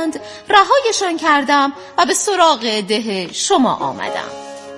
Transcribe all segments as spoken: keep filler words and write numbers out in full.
بودند رهایشان کردم و به سراغ ده شما آمدم.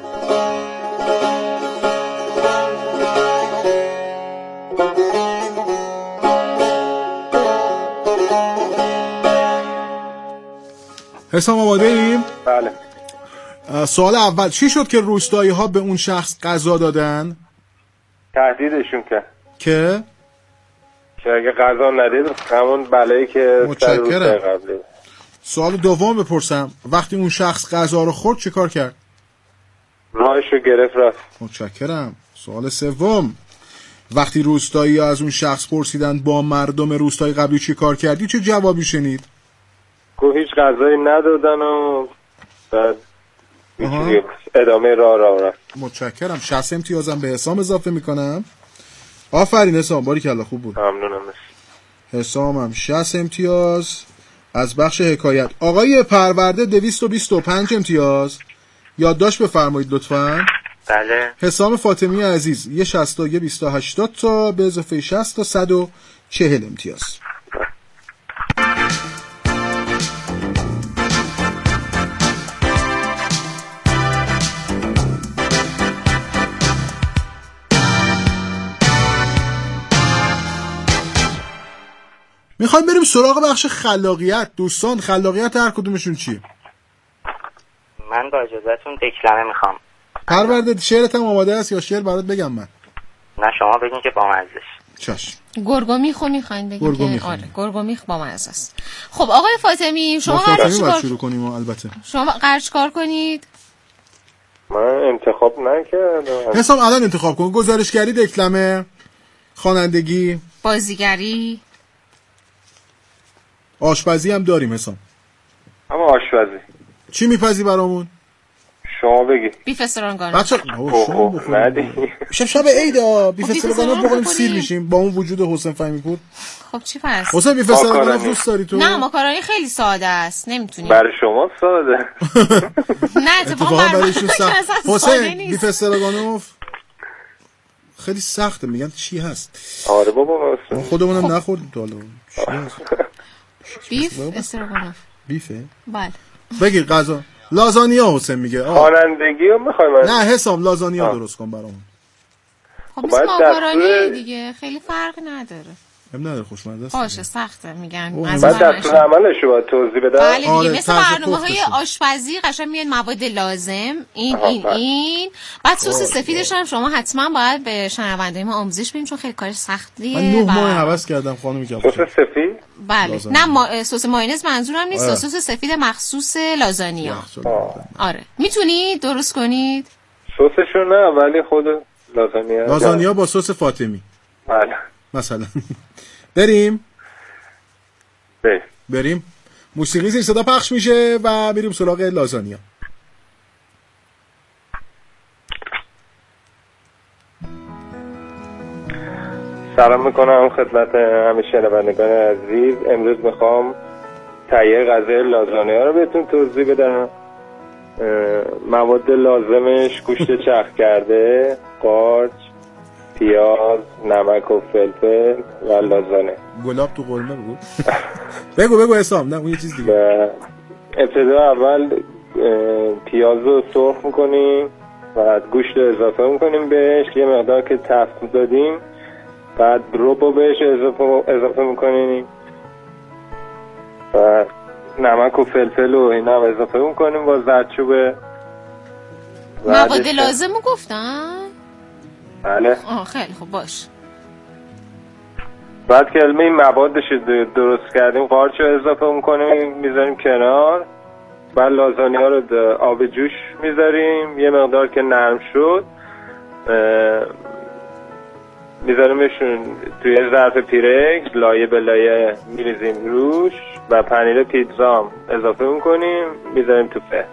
حسام آماده ایم؟ بله. سوال اول، چی شد که روستایی ها به اون شخص غذا دادن؟ تهدیدشون کرد که که اگه غذا ندید همون بلایی که سر روستای قبلی. سوال دوم بپرسم، وقتی اون شخص غذا رو خورد چه کار کرد؟ راهش رو گرفت رفت. متشکرم. سوال سوم، وقتی روستایی ها از اون شخص پرسیدن با مردم روستای قبلی چی کار کردی چه جوابی شنید؟ گفت هیچ غذایی ندادن و بعد ادامه راه راه رفت. متشکرم. شصت امتیازم به حسام اضافه میکنم. آفرین حسام، باریکلا خوب بود. ممنونم. حسامم شصت امتیاز از بخش حکایت. آقای پرورده دویست و بیست و پنج امتیاز. یادداشت بفرمایید لطفاً. بله. حسام فاطمی عزیز یه شصت و یه بیست و هشتاد تا به اضافه شصت تا صد و چهل امتیاز. میخوایم بریم سراغ بخش خلاقیت. دوستان خلاقیت هر کدومشون چیه؟ من با اجازهتون دکلمه میخوام. پرورده شعرت هم آماده است یا شعر برات بگم من؟ نه شما بگین که با مزهش. چشم. گرگومیخو میخواین بگین گرگومیخ. که آره گرگومیخ با مزه است. خب آقای فاطمی شما قرار چیکار شروع کنیم البته. شما قرار چیکار کنید؟ من انتخاب نکردم. حسام الان انتخاب کن. گزارشگری، دکلمه، خوانندگی، بازیگری، آشپزی هم داریم حسام. اما آشپزی. چی میپزی برامون؟ شما بگی. بیف استرانگانوف. بچا شما بخورید. شب شب عیدا بیف استرانگانوف بخوریم سیر میشیم با اون وجود حسین فهمی پور. خب چی پس؟ حسین بیف استرانگانوف دوست داری تو؟ نه ماکارونی خیلی ساده است، نمیتونی. برای شما ساده. نه اتفاقا برای شما سخت. حسین بیف استرانگانوف خیلی سخته، میگن چی هست؟ آره بابا ما خودمونم نخوردیم تا حالا. بیف استرانگانوف. بیفه؟ بله. بگیر غذا. لازانیا حسین میگه. خوانندگی رو میخوایم؟ نه حسام لازانیا درست کن برامون. خب مثل ماکارونی دیگه خیلی فرق نداره. هم نداره خوشمزه است. باشه سخته میگن. بعد دستور عملش رو باید توضیح بدم. بله دیگه آره، مثل برنامه‌های آشپزی قشنگ میاد مواد لازم این آها این بله. این بعد سس سفیدش هم شما حتما باید به شنونده ما آموزش بدین چون خیلی کار سختیه. من نه ماه حواس کردم خانم میگم. سس سفید؟ بله لازم. نه ما... سس مایونز منظورم نیست. سس سفید مخصوص لازانیا. آره میتونی درست کنید؟ سسشو نه ولی خود لازانیا. لازانیا با سس فاطمی. بله. مثلا بریم بریم بریم موسیقی زیر صدا پخش میشه و میریم سراغ لازانیا. سلام میکنم خدمت همه شنوندگان عزیز. امروز میخوام تهیه غذای لازانیا رو بهتون توضیح بدم. مواد لازمش گوشت چرخ کرده، قارچ، پیاز، نمک و فلفل و لازانه. گلاب تو قرمه بگو. بگو بگو حسام. نه اون یه چیز دیگه. ابتدا اول پیاز رو سرخ میکنیم، بعد گوشت رو اضافه میکنیم بهش، یه مقدار که تفت دادیم بعد روبو بهش اضافه اضافه میکنیم، بعد نمک و فلفل و اینا هم اضافه میکنیم با زردچوبه. مواد لازمو گفتن؟ بله. آه خیلی خوب باش. بعد که علمه این موادش درست کردیم قارچ رو اضافه میکنیم میذاریم کنار. بعد لازانیا رو آب جوش میذاریم، یه مقدار که نرم شد میذاریمشون توی ظرف پیرکس لایه به لایه میریزیم روش و پنیر پیتزا اضافه میکنیم میذاریم تو فر.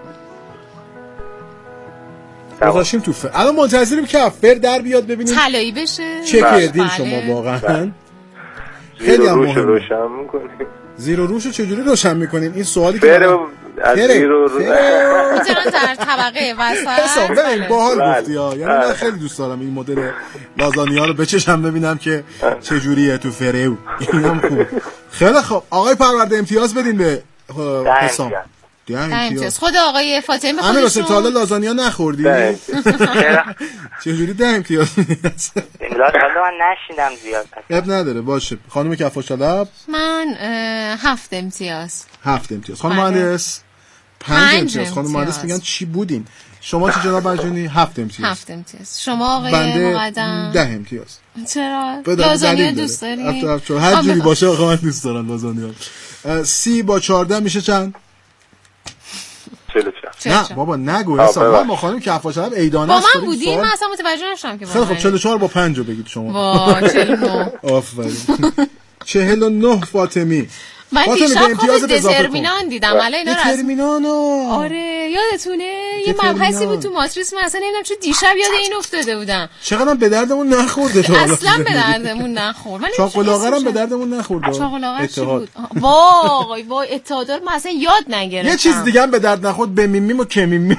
گذاشیم تو فر. الان منتظریم که فر در بیاد ببینیم طلایی بشه. چه کردین شما واقعا؟ خیلی هم مهمه. روشن میکنیم. زیر و روشو چجوری روشن میکنین؟ این سوالی که فر از زیر و روش میتونن در طبقه وسط. حساب ببین باحال گفتی ها. یعنی من خیلی دوست دارم این مدل لازانیا رو بچشم ببینم که چه جوریه تو فرهو. اینم خوب. خیلی خوب. آقای پرورده امتیاز بدین به حسام ده امتیاز. خود آقای فاطمی به خودشون. امیر حسین تا حالا لازانیا نخوردی؟ چجوری ده امتیاز میدی؟ حالا من نشیدم زیاد. اب نداره باشه. خانم کفاش طلب من هفت امتیاز. هفت امتیاز. خانم مهندس پنج امتیاز. خانم مهندس میگن چی بودین؟ شما چه جناب مجنونی؟ هفت امتیاز. هفت امتیاز. شما آقای مقدم ده امتیاز. چرا؟ لازانیا دوست داری؟ هر جوری باشه آقا من دوست دارم لازانیا. سی با چهارده میشه چند؟ چهل و چهار. نه بابا نگو حساب. من با خانم کفاش طلب ایدانه است. با من بودیم من اصلا متوجه نشدم که خیلی خب چهل و چهار با پنج رو بگید شما. وا چهل و نه. آفرین. چهل و نه فاطمی. من دیشب خواب دترمینان دیدم. الان اینا رو دترمینان آره یادتونه یه مبحثی بود تو ماتریس من اصلا نمیدونم چون دیشب یاد این افتاده بودم. چقدر به دردمون نخورده تو اصلا به دردمون نخورد. چاقلاغرم به دردمون نخورد. چاقلاغر چی بود؟ وای وای اتحادار من اصلا یاد نگرفتم. یه چیز دیگه هم به درد نخورد به میمیم و کمیمیم.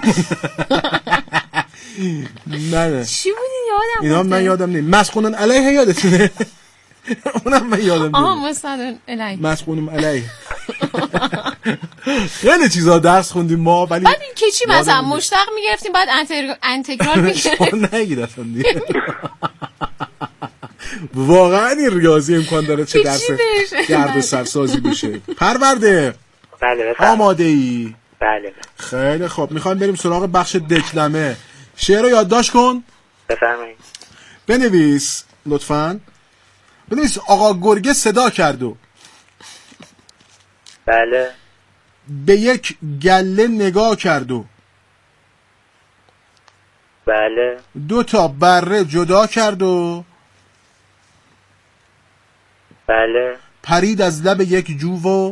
نه چی بود یادم اینا من یادم نمیاد. مسخونن علیه یادتونه؟ اونم من یادم نمیاد. آها مسخونن علیه. مسخونم علیه. خیلی چیزا درس خوندیم ما ولی بعد این که چی مثلا مشتق میگرفتیم بعد انتگرال میگرفتیم. نگید اصلا دیگه. واقعا این ریاضی امکان داره چه درس درد سرسازی بشه. پرورده بله آماده ای؟ بله خیلی خب میخوایم بریم سراغ بخش دکلمه. شعر رو یادداشت کن. بفرمایید. بنویس لطفاً. بنویس آقا گرگه صدا کرد و بله به یک گله نگاه کرد و بله دو تا بره جدا کرد و بله پرید از لب یک جو و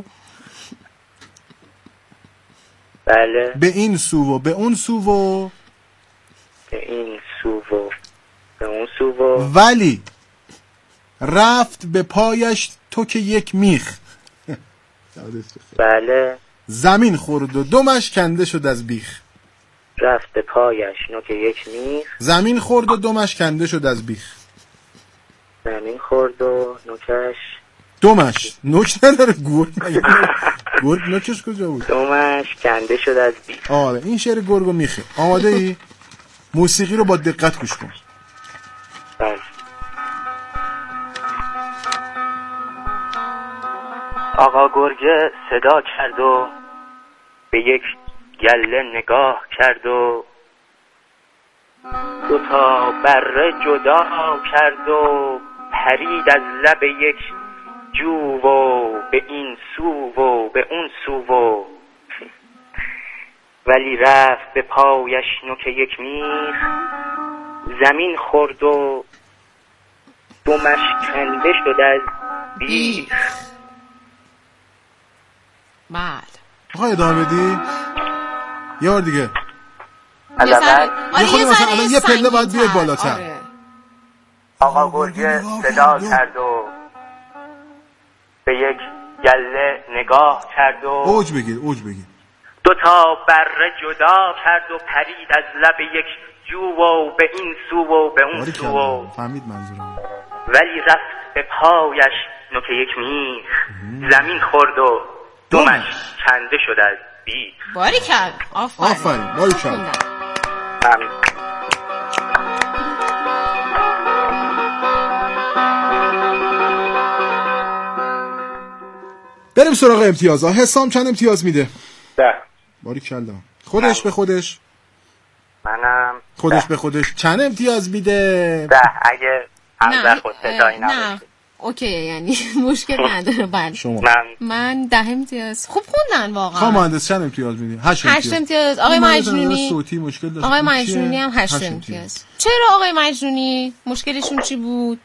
بله به این سو و به اون سو و به این سو و به اون سو و ولی رفت به پایش تو که یک میخ. بله زمین خورد و دمش کنده شد از بیخ. رفت به پایش نوک یک میخ. زمین خورد و دمش کنده شد از بیخ. زمین خورد و نوکش دمش نوک نداره گرگ. گرگ نوکش کجا بود؟ دمش کنده شد از بیخ. آره این شعر گرگ و میخه. آماده ای؟ موسیقی رو با دقت گوش کن. بله. آقا گرگه صدا کرد و به یک گله نگاه کرد و دو تا بره جدا کرد و پرید از لب یک جو و به این سو و به اون سو و ولی رفت به پایش نوک یک میخ. زمین خورد و دمش کنده شد از بیخ. بله آقا ادامه بدی؟ یه بار دیگه. از اول یه خودی مثلا الان یه پله باید بیاد بالاتر. آره. آقا گرگه صدا کرد و به یک گله نگاه کرد و اوج بگیر اوج بگیر. دو تا بره جدا کرد و پرید از لب یک جو و به این سو و به اون سو و فهمید منظورم. ولی رفت به پایش نوک یک میخ. زمین خورد و دمش کنده شد از بیخ. باریکل آفرین آفرین باریکل. همین. بریم سراغ امتیازها. حسام چند امتیاز میده؟ ده. باریکل. خودش به خودش منم خودش ده. به خودش چند امتیاز میده؟ ده. اگه همزر خود صدایی نه اوکی یعنی مشکل نداره. بله شما من من ده امتیاز. خوب خوندن واقعا. خانم مهندس چند امتیاز میدی؟ هشت امتیاز. هشت امتیاز. آقای مجنونی صوتی مشکل داشت. آقای مجنونی هم هشت امتیاز. چرا آقای مجنونی مشکلشون چی بود؟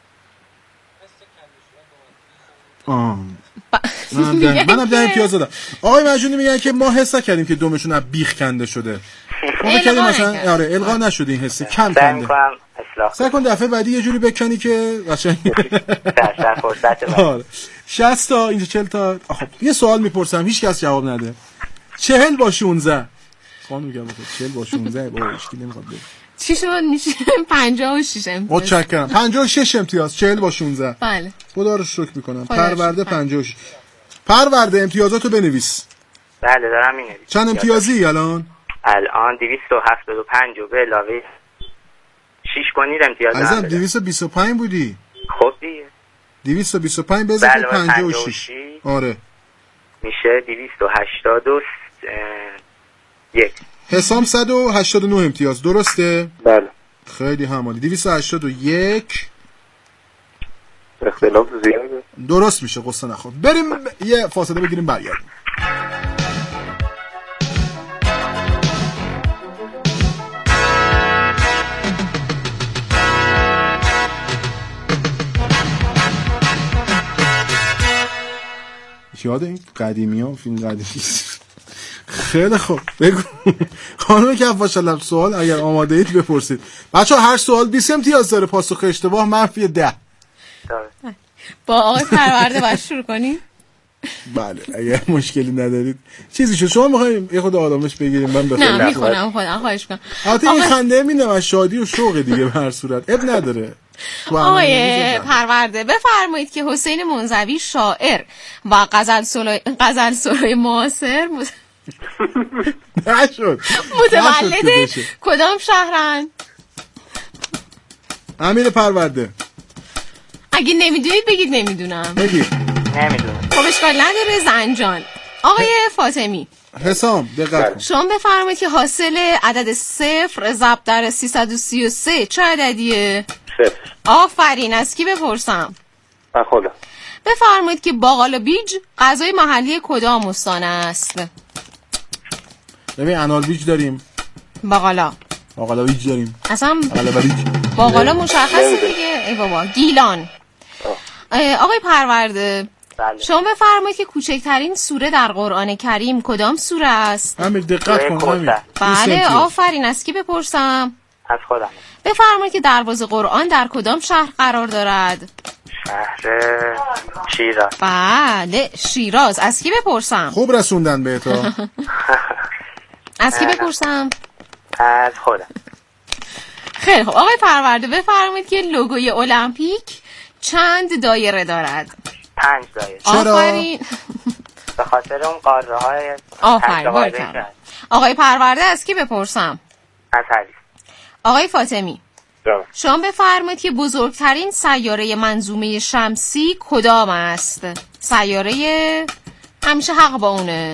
آه منم ده منم ده امتیاز دادم. آقای مجنونی میگن که ما حس کردیم که دمشون از بیخ کنده شده. ما فکر مثلا آره القا نشده این حس کم کنده. سعی کن دفعه بعدی یه جوری بکنی که قشنگ در فرصت بعد. شصت تا اینجا چهل تا. خب یه سوال میپرسم هیچ کس جواب نده. چهل با شانزده. خانم میگم چهل با شانزده با هیچ کی نمیخواد بگه. چی شد میشه پنجاه و شش امتیاز. متشکرم. پنجاه و شش امتیاز. چهل با شانزده. بله. خدا رو شکر میکنم. پرورده پنجاه و شش. پرورده امتیازاتو بنویس. بله دارم می‌نویسم. چند امتیازی الان؟ الان دویست و هفتاد و پنج و به علاوه شش کنید امتیاز دارم. عزیزم دویست و بیست و پنج بودی. خب دیگه. دویست و بیست و پنج بذار بله پنجاه و شش. آره. میشه دویست و هشتاد و یک. حسام صد و هشتاد و نه امتیاز درسته؟ بله. خیلی همالی. دویست و هشتاد و یک اختلاف زیاده. درست میشه قصه نخور. بریم ب... یه فاصله بگیریم برگردیم. یاد این قدیمی ها فیلم قدیمی. خیلی خوب بگو خانم کفاشلب سوال اگر آماده اید بپرسید. بچه ها هر سوال بیست امتیاز داره، پاسخ اشتباه منفی ده. با آقای پرورده باید شروع کنیم. بله اگر مشکلی ندارید چیزی شد شما میخواییم یه خود آرامش بگیریم من بخوام. نه میکنم خودم خواهش کنم. البته این خنده میدم از شادی و شوق دیگه به هر صورت اب نداره. آقای پرورده بفرمایید که حسین منزوی شاعر و غزل سرای غزل سرای معاصر نشد متولد کدام شهرن؟ امیر پرورده اگه نمیدونید بگید نمیدونم. بگید نمیدونم. خب اشکال نداره زنجان. آقای فاطمی حسام دقت کن. شما بفرمایید که حاصل عدد صفر ضرب در سیصد و سی و سه چه عددیه؟ صفر. آفرین. از کی بپرسم؟ من خودم. بفرمایید که باقالا بیج غذای محلی کدام استان است؟ ببین انار بیج داریم. باقالا. باقالا بیج داریم. اصلا باقالا بیج. باقالا مشخصه دیگه. ای بابا گیلان. آقای پرورده بله. شما بفرمایید که کوچکترین سوره در قرآن کریم کدام سوره است؟ امیر دقت کن امیر. بله آفرین. از کی بپرسم؟ از خودم. بفرمایید که دروازه قرآن در کدام شهر قرار دارد؟ شهر شیراز. بله شیراز. از کی بپرسم؟ خوب رسوندن به تو. از کی بپرسم؟ از خودم. خیلی خب آقای پرورده بفرمایید که لوگوی المپیک چند دایره دارد؟ پنج دایره. آفرین. به خاطر اون قاره های آفرین بارکم. آقای پرورده از کی بپرسم؟ از حریف. آقای فاطمی جان. شما بفرمایید که بزرگترین سیاره منظومه شمسی کدام است؟ سیاره همیشه حق با اونه.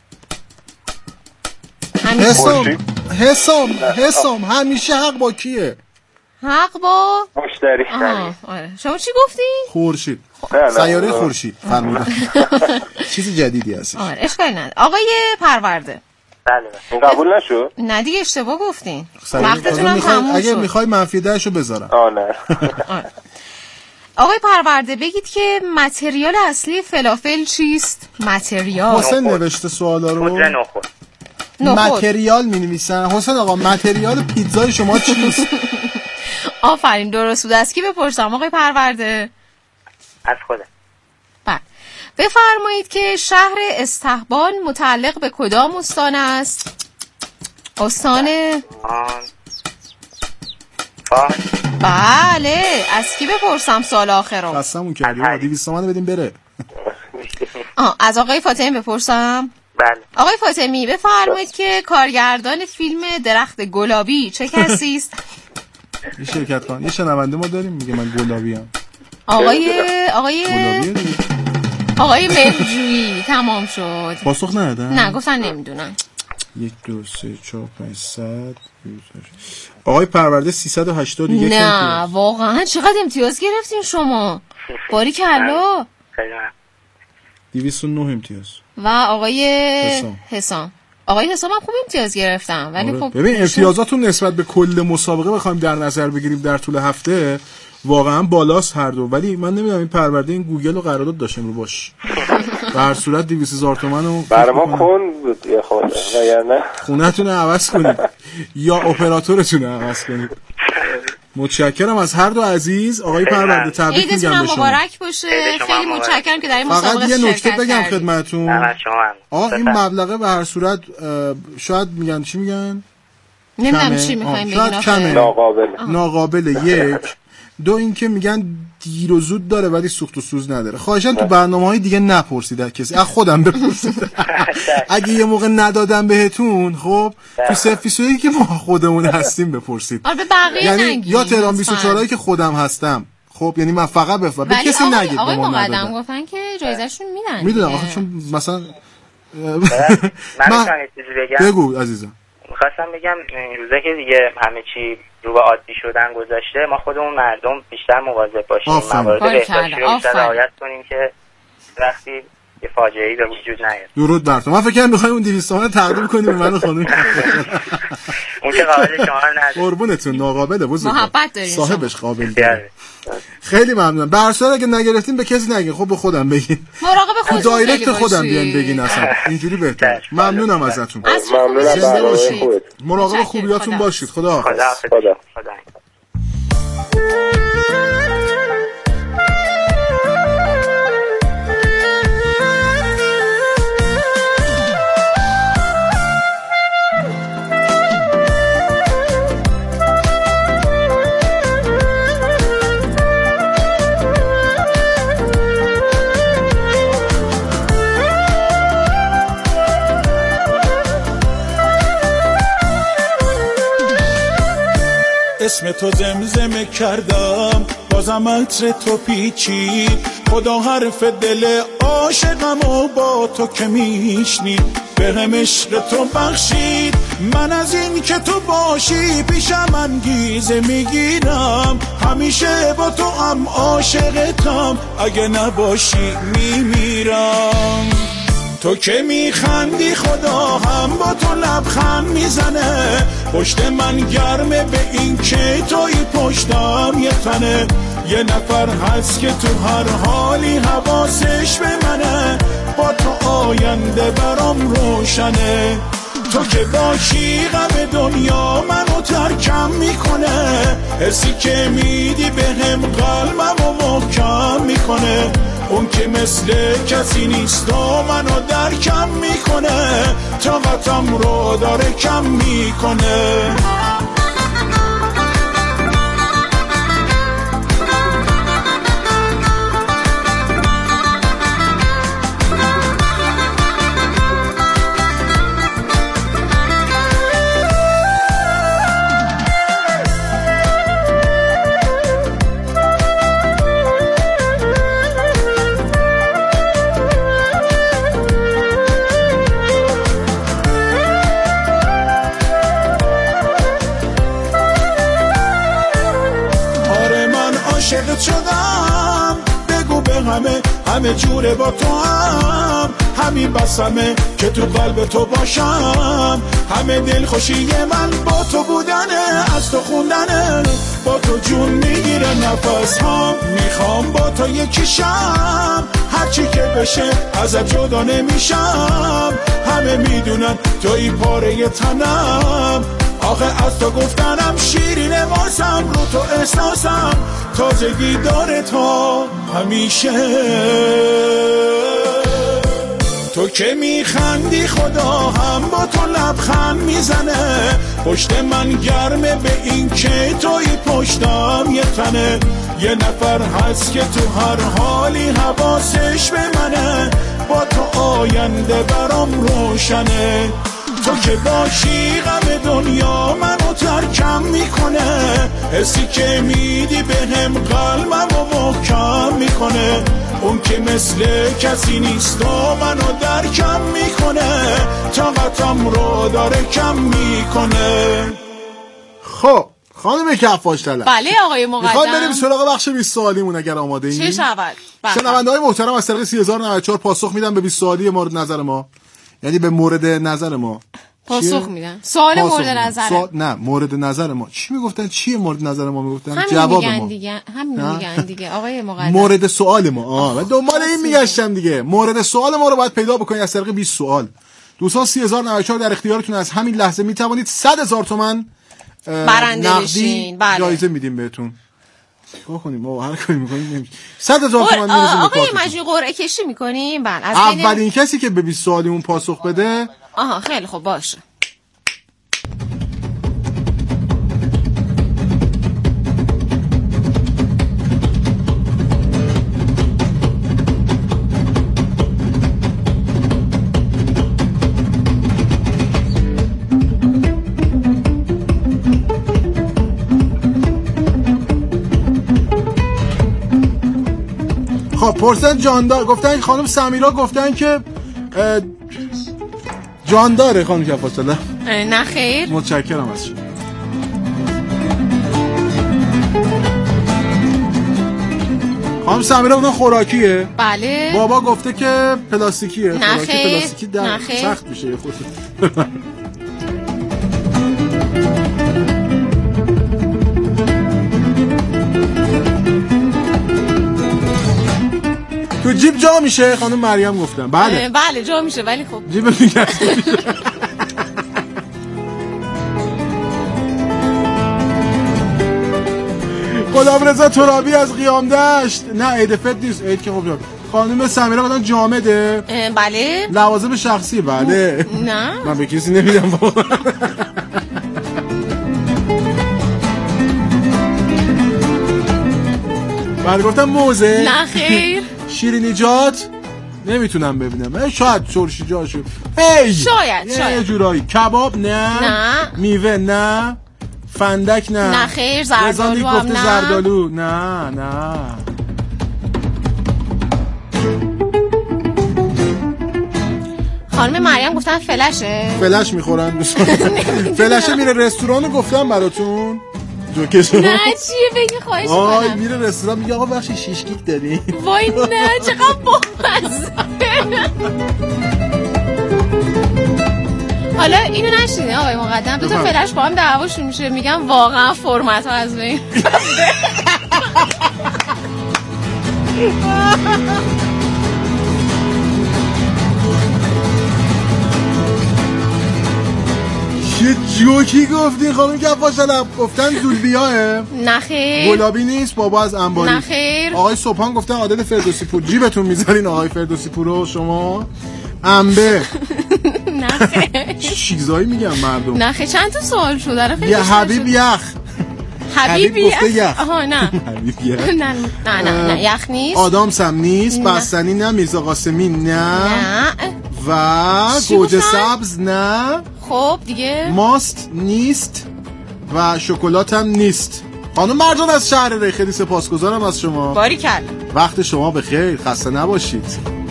حسام حسام حسام همیشه حق با کیه؟ حق با مشتری. آره. شما چی گفتی؟ خورشید. سیاره خورشید فرمودن. چیز جدیدی هست. آره اشکالی نداره. آقای پرورده بله. این قبول نشد؟ نه دیگه اشتباه گفتین. وقتتون هم تموم شد. اگه میخوای منفی ده شو بذارم. آه نه. آقای پرورده بگید که متریال اصلی فلافل چیست؟ متریال. حسین نوشته سوالا رو. پودر نخود. متریال می‌نویسن. حسین آقا متریال پیتزای شما چیست؟ آفرین درست بود. از کی بپرسم آقای پرورده؟ از خودم. بله. بفرمایید که شهر استحبان متعلق به کدام استان است؟ استان فاس. بله. از کی بپرسم سال آخر رو؟ قسمون کردیم دویست تومن بدیم بره. آه از آقای فاطمی بپرسم؟ بله. آقای فاطمی بفرمایید که کارگردان فیلم درخت گلابی چه کسی است؟ یه شرکت کن. یه شنونده ما داریم میگه من گلابی ام. آقای آقای گلابیه آقای مهرجویی. تمام شد. پاسخ ندادن؟ نه گفتن نمیدونن. یک دو سه چهار پنج صد. آقای پرورده سیصد و هشتاد و یک. نه واقعا چقدر امتیاز گرفتین شما؟ باری کلا. دویست و نه امتیاز. و آقای حسام. حسام آقای حسام هم خوب امتیاز گرفتن ولی آره. خب ببین امتیازاتون نسبت به کل مسابقه بخوایم در نظر بگیریم در طول هفته واقعا بالاست هر دو، ولی من نمیدونم این پرورده این گوگل و قرارداد داشتیم رو باش. به هر صورت دویست هزار تومان رو برای ما کن بود یه خورده وگرنه خونه‌تون رو عوض کنید یا اپراتورتون رو عوض کنید. متشکرم از هر دو عزیز. آقای پرورده تبریک میگم به شما. مبارک باشه. خیلی متشکرم که در این مسابقه فقط یه نکته بگم خدمتتون. آقا این مبلغه به هر صورت شاید میگن چی میگن؟ نمیدونم چی میخوایم بگیم. ناقابل. ناقابل یک دو اینکه میگن دیر و زود داره ولی سوخت و سوز نداره. خواهشاً تو برنامه‌های دیگه نپرسید کسی، از خودم بپرسید. اگه یه موقع ندادم بهتون، خب تو سفیسویی که ما خودمون هستیم بپرسید. آره به بقیه یعنی نگید. یا تهران بیست و چهار که خودم هستم، خب یعنی من فقط بفهم به کسی نگید. آقای مقدم گفتن که جایزه‌شون میدن. میدونم آخه چون مثلا من میخوام چیزی بگم. بگو عزیزم. میخواستم بگم روزه که دیگه همه چی رو به عادی شدن گذاشته، ما خودمون مردم بیشتر مواظب باشیم، موارد بهداشتی رو بیشتر رعایت کنیم که وقتی یه فاجعه‌ای به وجود نیاد. درود بر تو. من فکر کنم می‌خوایم اون دویست تومن تقدیم کنیم به من خانم. اون که قابل شما نداره. قربونتون، ناقابله بزرگ. محبت دارین. صاحبش قابل داره. خیلی ممنونم. برسر اگه نگرفتین به کسی نگین، خب به خودم بگین. مراقب خودتون باشین. دایرکت خودم بیان بگین اصلا. اینجوری بهتره. ممنونم ازتون. ممنونم برنامه خوبت. مراقب خوبیاتون باشید. خدا خدا خدا. اسم تو زمزمه کردم بازم عطر تو پیچید، خدا حرف دل عاشقم و با تو که میشنید، به هم عشق تو بخشید، من از این که تو باشی پیشم انگیزه میگیرم، همیشه با تو هم عاشقتم، اگه نباشی میمیرم. تو که میخندی خدا هم با تو لبخند میزنه، پشت من گرمه به این که توی پشتم یه تنه، یه نفر هست که تو هر حالی حواسش به منه، با تو آینده برام روشنه. تو که باشی غم دنیا منو ترکم میکنه، حسی که میدی به هم قلبم و محکم میکنه، اون که مثل کسی نیست و منو درکم میکنه، طاقتم رو داره کم میکنه. عاشقت شدم، بگو به همه همه جوره با تو هم، همین بسمه که تو قلب تو باشم، همه دل خوشی من با تو بودنه، از تو خوندنه، با تو جون میگیره نفس هم، میخوام با تو یکی شم، هرچی که بشه ازت جدا نمیشم، همه میدونن توی پاره تنم، آخه از تو گفتنم شیرینه واسم، رو تو احساسم تازگی داره تا همیشه. تو که میخندی خدا هم با تو لبخند میزنه، پشت من گرمه به این که توی پشتم یه تنه، یه نفر هست که تو هر حالی حواسش به منه، با تو آینده برام روشنه. تو که باشی غم دنیا منو ترکم میکنه، حسی که میدی به هم قلبم و محکم میکنه، اون که مثل کسی نیست و منو درکم میکنه، طاقتم رو داره کم میکنه. خب خانم کفاش طلب، بله آقای مقدم، میخوام بریم سراغ بخش بیست سوالیمون اگر آماده ایم. چه شود؟ شنونده‌های محترم از طریق سی هزار و نود و چهار پاسخ میدن به بیست سوالی مورد نظر ما، یعنی به مورد نظر ما پاسخ میدن. سوال مورد نظر سوال... نه مورد نظر ما چی میگفتن؟ چیه مورد نظر ما میگفتن؟ جواب ما دیگه همین میگن دیگه آقای مقدم. مورد سوال ما آه من دنبال این میگشتم دیگه. مورد سوال ما رو باید پیدا بکنید از طریق بیست سوال. دوستان سی هزار و نود و چهار در اختیارتون، از همین لحظه میتوانید صد هزار تومان برنده بشین. بله. جایزه میدیم بهتون. چیکار کنیم ما هر کاری میکنیم نمیشه. صد هزار تومان میرسه. آقای مجید قرعه کشی میکنیم. بله از اولین کسی که به بیست سوالیمون پاسخ بده. آها خیلی خوب باشه. آها پرسن جاندار گفتن خانم سمیرا گفتن که جانداره خانم کفاصله. نه خیر. متشکرم از شما. خانم سمیرا گفتن خوراکیه. بله. بابا گفته که پلاستیکیه. نه خیر. پلاستیکی در سخت میشه خود. تو جیب جا میشه خانم مریم گفتن. بله بله جا میشه ولی خب جیب میگه غلامرضا ترابی از قیام دشت. نه عید فطر نیست، عید که خوب جا. خانم سمیرا گفتن جامده. بله. لوازم شخصی. بله. نه من به کسی نمیدم بابا. بله گفتم موزه. نه خیر. شیرینیجات نمیتونم ببینم. شاید چرشیجات شد. هی شاید شاید یه جورایی. کباب نه. نه. میوه نه. فندک نه. نه خیر. زردالو هم نه. زردالو نه نه. خانم مریم گفتن فلشه. فلش میخورن دوستان. فلشه میره رستوران رو گفتم براتون. جوکش نه چیه بگی خواهش کنم. آی میره رستوران میگه آقا بخشی شیش کیک داری. وای نه چقدر بامزه. حالا اینو نشینه آقای مقدم دو تا فلش با هم دعواشون میشه میگم واقعا فرمت ها از بین. چه جوکی گفتین خانم کفاشلم. گفتن زولبیاه. نخیر. گلابی نیست بابا از انباری. نخیر. آقای صبحان گفتن عادل فردوسی پور. جیبتون میذارین آقای فردوسی پور رو شما. انبه. نخیر. چه چیزایی میگن مردم. نخیر چند تا سوال شده خیلی. یه حبیب یخ. حبیب یخ. آها نه. حبیب یخ. نه نه نه نه یخ نیست. آدامس هم نیست. بستنی نه. میرزا قاسمی نه. نه. و گوجه سبز نه. خب دیگه ماست نیست و شکلات هم نیست. خانم مرجان از شهر ری خیلی سپاسگزارم از شما. باریکلا. وقت شما بخیر. خسته نباشید.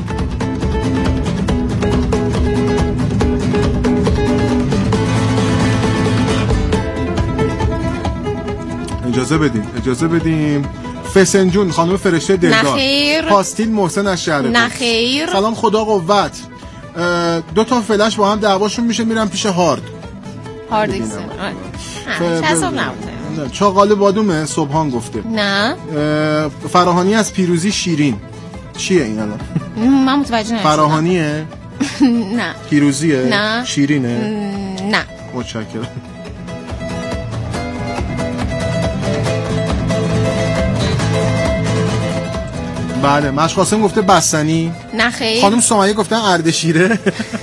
اجازه بدیم اجازه بدیم فسنجون خانم فرشته دلدار. نخیر. پاستیل محسن از شهر ری. نخیر. سلام خدا قوت. دو تا فلش با هم دعواشون میشه میرن پیش هارد. هارد ایکسن. آره. حساب نبوده. چاقال بادومه صبحان گفته. نه. فراهانی از پیروزی شیرین. چیه این الان؟ من متوجه نشدم. فراهانیه؟ نه. پیروزیه؟ نه. شیرینه؟ نه. متشکرم. بله مشقاسم گفته بستنی. نخیر. خانم سمیه گفتن اردشیره.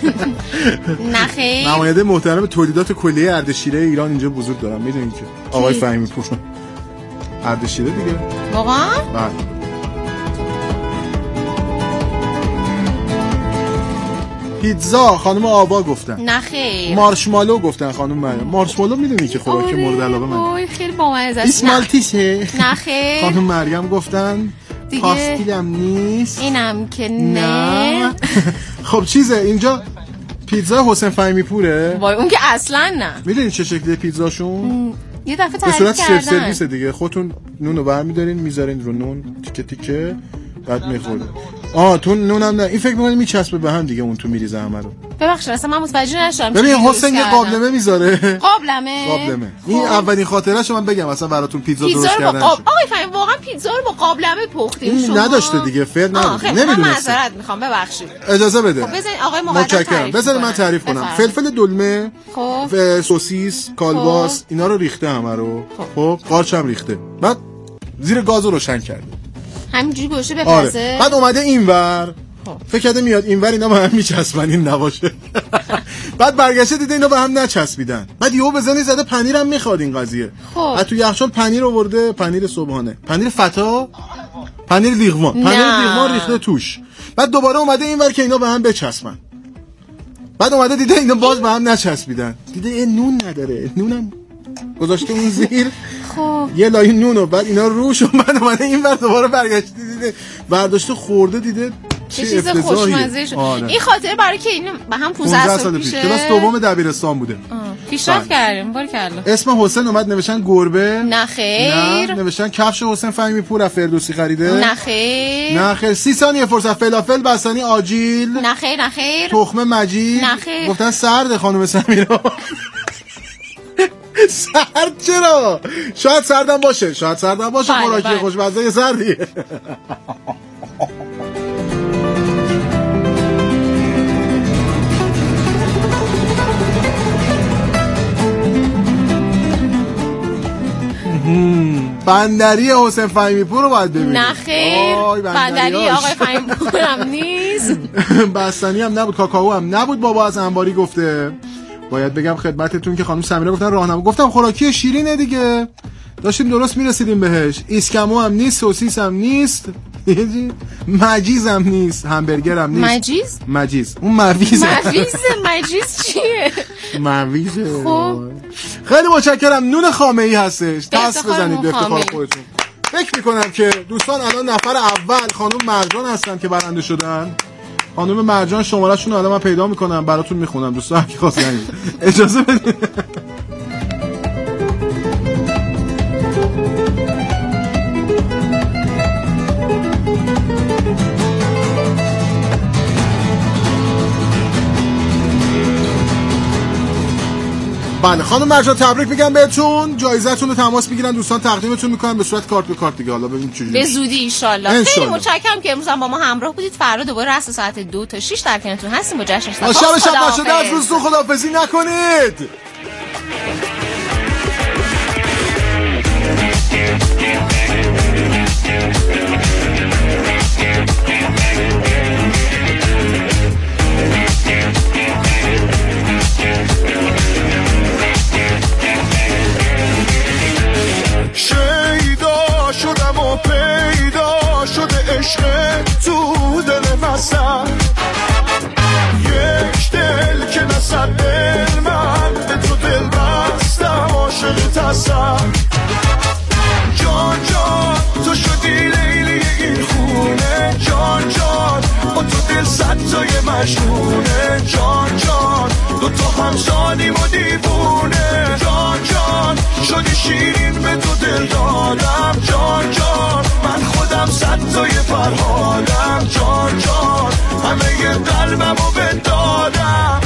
نخیر. نماینده محترم تولیدات کلیه اردشیره ایران اینجا بزرگ دارم میدونین که آقای فهمی پور. اردشیره دیگه واقعا؟ بله. پیتزا خانم آوا گفتن. نخیر. مارشمالو گفتن خانم مریم. مارشمالو میدونی که خوراک مورد علاقه من. وای خیلی بامزه است. اسمالتیسه. نخیر. خانم مریم گفتن پاستیلم نیست. اینم که نه. خب چیزه اینجا پیتزا حسین فهمی پوره. وای اون که اصلا نه. میدونین چه شکلی پیتزاشون؟ یه دفعه تعریف کردن. به صورت سرو سرویس دیگه. خودتون نونو برمی‌دارین میذارین رو نون تیکه تیکه بعد میخورین. آه تو نونم نه این فکر می‌کنی میچسبه به هم دیگه اون تو میریزه همه رو. ببخشید اصلا من متوجه نشدم. ببین حسین یه قابلمه میذاره. قابلمه. قابلمه. این اولین خاطرهشو من بگم اصلا براتون پیتزا درست کردن. قاب... آقای فهمی واقعا پیتزا رو با قابلمه پختیم شما. نداشته دیگه فر نبود. نمیدونم. معذرت میخوام ببخشید. اجازه بده. خب بزنین آقای مقدم تعریف. بذار من تعریف کنم. فلفل دلمه، خب سوسیس، کالباس اینا رو ریخته همه رو. خب قارچ هم ریخته. بعد زیر گاز رو روشن کرده. همینجوری گوشه بپزه. آره. بعد اومده اینور فکر کرده میاد اینور اینا به هم میچسبن این نباشه. بعد برگشته دیده اینا به هم نچسبیدن. بعد یهو بزنی زده پنیرم میخواد این قضیه. خب تو یخچال پنیر آورده، پنیر صبحانه، پنیر فتا، پنیر لیغمان، پنیر لیغمان ریخته توش. بعد دوباره اومده اینور که اینا به هم بچسبن. بعد اومده دیده اینا باز به هم نچسبیدن. دیده این نون نداره. نونم گذاشته اون زیر. خب یه لایه نونو بعد اینا روش و بعد اومده اینور دوباره برگشت دیده دیده برداشته خورده دیده چه چیز خوشمزه شد. این خاطره برای که اینو به هم پانزده سال پیشه کلاس دوم دبیرستان بوده. پیشرفت کردیم بارکالله. اسم حسین اومد نوشتن گربه. نه خیر. نه نوشتن کفش حسین فهیمی پور از فردوسی خریده. نه خیر. نه خیر. سی ثانیه فرصت. فلافل بستنی آجیل. نه خیر نه خیر. تخمه مجید. نه خیر. گفتن سرد خانم سمیرا. سرد چرا؟ شاید سردم باشه. شاید سردم باشه. خوراکی خوشمزه سردیه. بندری حسین فهیمی پور رو باید ببینید. نه خیر. بندری آقای فهیمی پور هم نیست. بستنی هم نبود، کاکائو هم نبود. بابا از انباری گفته. باید بگم خدمتتون که خانم سمیرا گفتن راهنما. گفتم خوراکی شیرینه دیگه، داشتیم درست میرسیدیم بهش. ایسکمو هم نیست، سوسیس هم نیست، مجیز هم نیست، همبرگر هم نیست. مجیز؟ مجیز اون مویزه. مویزه مجیز چیه؟ مویزه. خب خیلی متشکرم. نون خامه‌ای هستش، دست بزنید به افتخار خودتون. فکر میکنم که دوستان الان نفر اول خانم مرجان هستن که برنده شدن. خانم مرجان شماره‌شون رو الان من پیدا میکنم براتون میخونم. دوستان هر کی خواست اجازه بدید. بله خانم مرجان تبریک میگم بهتون. جایزتون رو تماس میگیرن دوستان تقدیمتون میکنن به صورت کارت به کارت دیگه. حالا ببینیم چجوری به زودی ان شاءالله. خیلی متشکرم که امروز هم با ما همراه بودید. فردا دوباره رس ساعت دو تا شش در کنارتون هستیم با جشن سپاس. شب شب نشده از روزتون خداحافظی نکنید. شیدا شدم و پیدا شده عشق تو دل مسن، یک دل که نصد دل من به تو دل بستم عاشق تصم. جان جان تو شدی لیلی این خونه، جان جان با تو دل صد تای مجنونه، جان جان دو تا همسانیم و دیوونه، جان جان شدی شیرین به تو دل دادم، جان جان من خودم صد تای فرهادم، جان جان همه قلبم رو بدادم.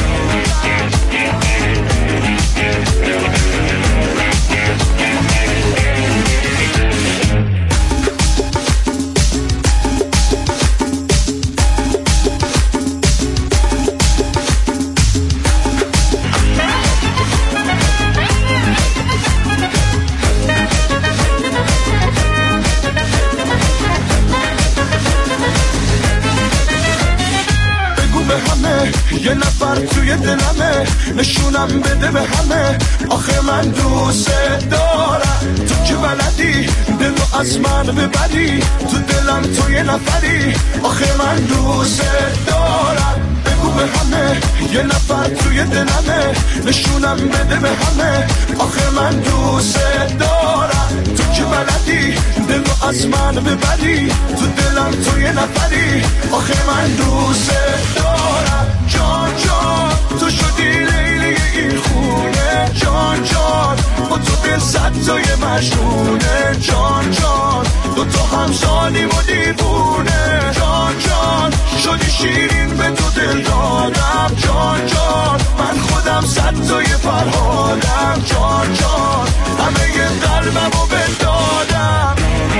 یه نفر توی دلمه نشونم بده به همه، آخه من دوست دارم تو که بلدی دلو از من ببری، تو دلم تو یه نفری، آخه من دوست دارم. بگو به همه یه نفر توی دلمه نشونم بده به همه، آخه من دوست دارم تو که بلدی دلو از من ببری، تو دلم تو یه نفری، آخه من دوست دارم. جان جان تو شدی لیلی این خونه، جان جان با تو دل صد تای مجنونه، جان جان دو تا همسانیم و دیوونه، جان جان شدی شیرین به تو دل دادم، جان جان من خودم صد تای فرهادم، جان جان همه قلبم رو بدادم.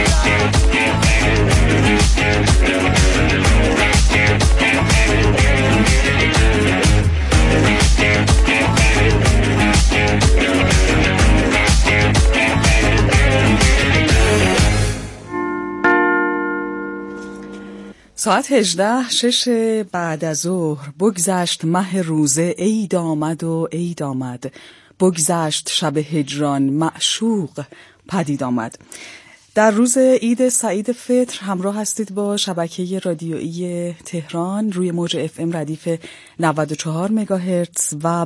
ساعت هجده شش بعد از ظهر بگذشت مه روزه، عید آمد و عید آمد، بگذشت شب هجران معشوق پدید آمد. در روز عید سعید فطر همراه هستید با شبکه رادیویی تهران روی موج اف ام ردیف نود و چهار مگاهرتز و